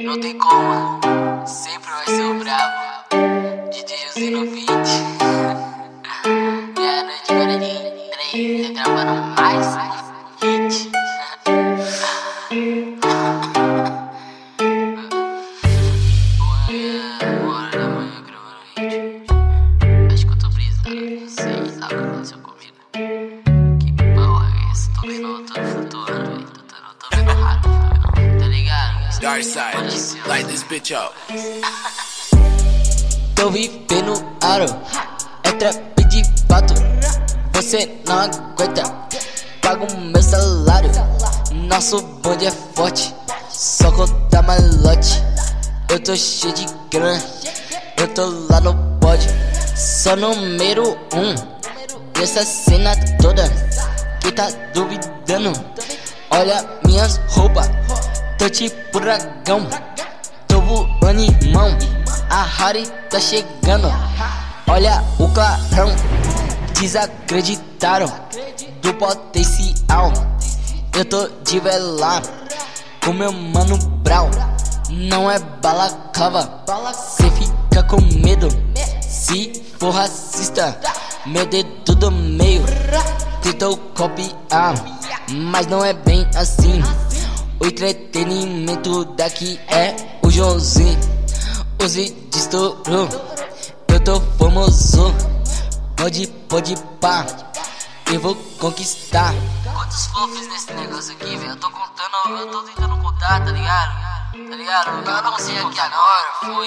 Não tem como, sempre vai ser o brabo. DJ José no beat. Meia-noite, 43, gravando mais um hit. Uma hora da manhã gravando hit. Acho que eu tô brisado, não sei, sabe o que aconteceu comigo. Que pau é esse? Tô flutuando, velho. Tô vendo raro, tá ligado? Dark side, light this bitch up. Tô vivendo aro, é trap de fato. Você não aguenta, paga o meu salário. Nosso bonde é forte, só conta malote. Eu tô cheio de grana, eu tô lá no pódio. Só número 1 dessa cena toda. Quem tá duvidando, olha minhas roupas. Tô tipo dragão, tô voando irmão. A Harry tá chegando, olha o clarão. Desacreditaram do potencial. Eu tô de velar com meu mano Brau. Não é balaclava, cê fica com medo. Se for racista, meu dedo do meio. Tentou copiar, mas não é bem assim. O entretenimento daqui é o Joãozinho. Os vídeos estourou, eu tô famoso. Pode pá, eu vou conquistar. Quantos flow fiz nesse negócio aqui, velho? Eu tô contando, eu tô tentando contar, tá ligado? Tá ligado? O que eu consegui aqui agora foi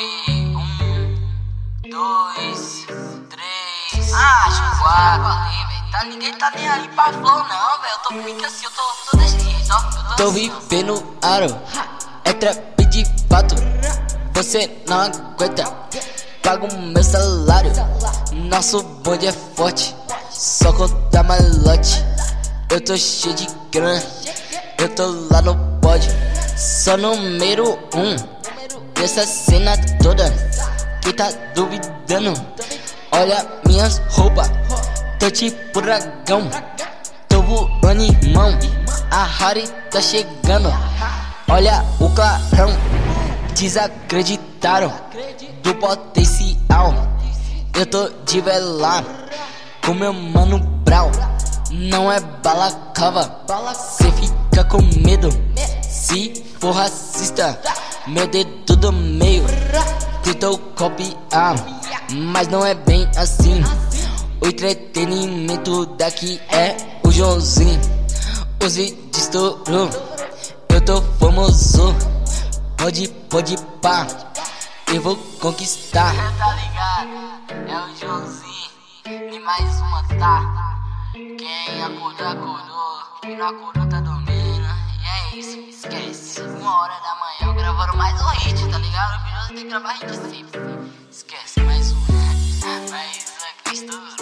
1, 2, 3, 4 ali, velho. Ninguém tá nem aí pra flow, não, velho. Eu tô pique assim, eu tô desse jeito, ó. Tô vivendo aro, é trap de fato. Você não aguenta, paga o meu salário. Nosso bonde é forte, só conta malote. Eu tô cheio de grana, eu tô lá no pódio. Só número 1 dessa cena toda. Quem tá duvidando, olha minhas roupas. Tô tipo dragão, tô voando irmão. A Harry tá chegando, olha o clarão. Desacreditaram do potencial. Eu tô de velar com meu mano Brau. Não é balaclava, cê fica com medo. Se for racista, meu dedo do meio. Tentou copiar, mas não é bem assim. O entretenimento daqui é o Joãozinho. Os vídeos estourou, eu tô famoso. Pode pá, eu vou conquistar. Tá ligado? É o Joãozinho e mais uma, tá? Quem acordou, acordou. Quem não acordou tá dormindo. E é isso, esquece. 1h da manhã eu gravando mais um hit, tá ligado? O Joãozinho tem que gravar hit sempre. Esquece, mais um. Mas a Cristo